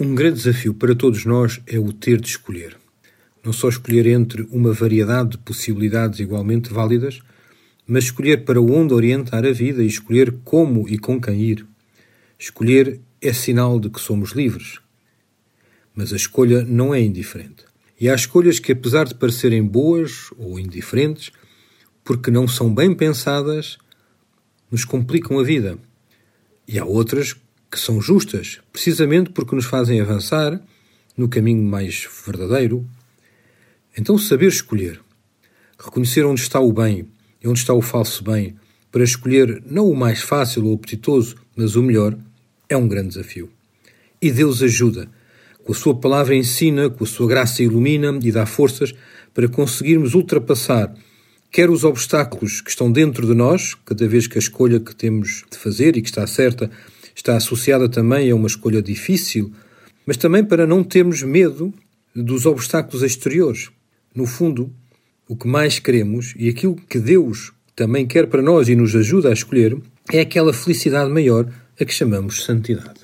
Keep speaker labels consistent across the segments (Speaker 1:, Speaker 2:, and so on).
Speaker 1: Um grande desafio para todos nós é o ter de escolher. Não só escolher entre uma variedade de possibilidades igualmente válidas, mas escolher para onde orientar a vida e escolher como e com quem ir. Escolher é sinal de que somos livres. Mas a escolha não é indiferente. E há escolhas que, apesar de parecerem boas ou indiferentes, porque não são bem pensadas, nos complicam a vida. E há outras que são justas, precisamente porque nos fazem avançar no caminho mais verdadeiro. Então, saber escolher, reconhecer onde está o bem e onde está o falso bem, para escolher não o mais fácil ou apetitoso, mas o melhor, é um grande desafio. E Deus ajuda. Com a sua palavra ensina, com a sua graça ilumina e dá forças para conseguirmos ultrapassar quer os obstáculos que estão dentro de nós, cada vez que a escolha que temos de fazer e que está certa está associada também a uma escolha difícil, mas também para não termos medo dos obstáculos exteriores. No fundo, o que mais queremos e aquilo que Deus também quer para nós e nos ajuda a escolher é aquela felicidade maior a que chamamos santidade.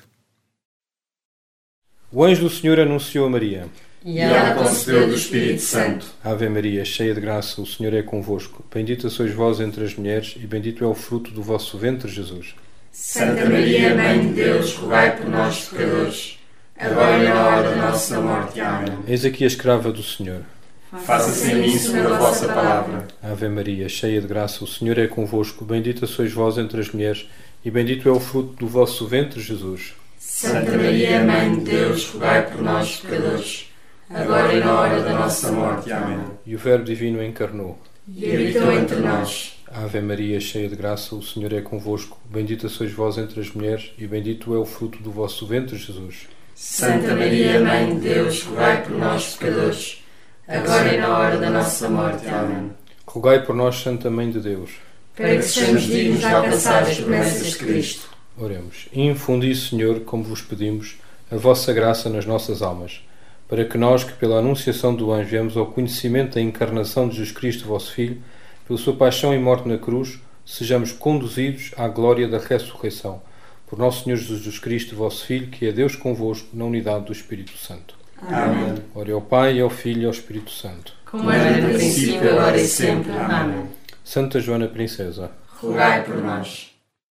Speaker 1: O anjo do Senhor anunciou a Maria.
Speaker 2: E ela concebeu do Espírito Santo.
Speaker 1: Ave Maria, cheia de graça, o Senhor é convosco. Bendita sois vós entre as mulheres e bendito é o fruto do vosso ventre, Jesus.
Speaker 2: Santa Maria, Mãe de Deus, rogai por nós, pecadores, agora e na hora da nossa morte. Amém.
Speaker 1: Eis aqui a escrava do Senhor.
Speaker 2: Faça-se em mim segundo a vossa palavra.
Speaker 1: Ave Maria, cheia de graça, o Senhor é convosco. Bendita sois vós entre as mulheres e bendito é o fruto do vosso ventre, Jesus.
Speaker 2: Santa Maria, Mãe de Deus, rogai por nós, pecadores, agora e na hora da nossa morte. Amém.
Speaker 1: E o Verbo Divino encarnou
Speaker 2: E habitou entre nós.
Speaker 1: Ave Maria, cheia de graça, o Senhor é convosco. Bendita sois vós entre as mulheres e bendito é o fruto do vosso ventre, Jesus.
Speaker 2: Santa Maria, Mãe de Deus, rogai por nós, pecadores, agora e na hora da nossa morte. Amém.
Speaker 1: Rogai por nós, Santa Mãe de Deus.
Speaker 2: Para que sejamos dignos de alcançar as promessas de Cristo.
Speaker 1: Oremos. Infundi, Senhor, como vos pedimos, a vossa graça nas nossas almas, para que nós, que pela anunciação do anjo viemos ao conhecimento da encarnação de Jesus Cristo, vosso Filho, pela sua paixão e morte na cruz, sejamos conduzidos à glória da ressurreição. Por nosso Senhor Jesus Cristo, vosso Filho, que é Deus convosco, na unidade do Espírito Santo.
Speaker 2: Amém.
Speaker 1: Ore ao Pai, ao Filho e ao Espírito Santo.
Speaker 2: Como era no princípio, agora e sempre. Amém.
Speaker 1: Santa Joana Princesa,
Speaker 2: rogai por nós.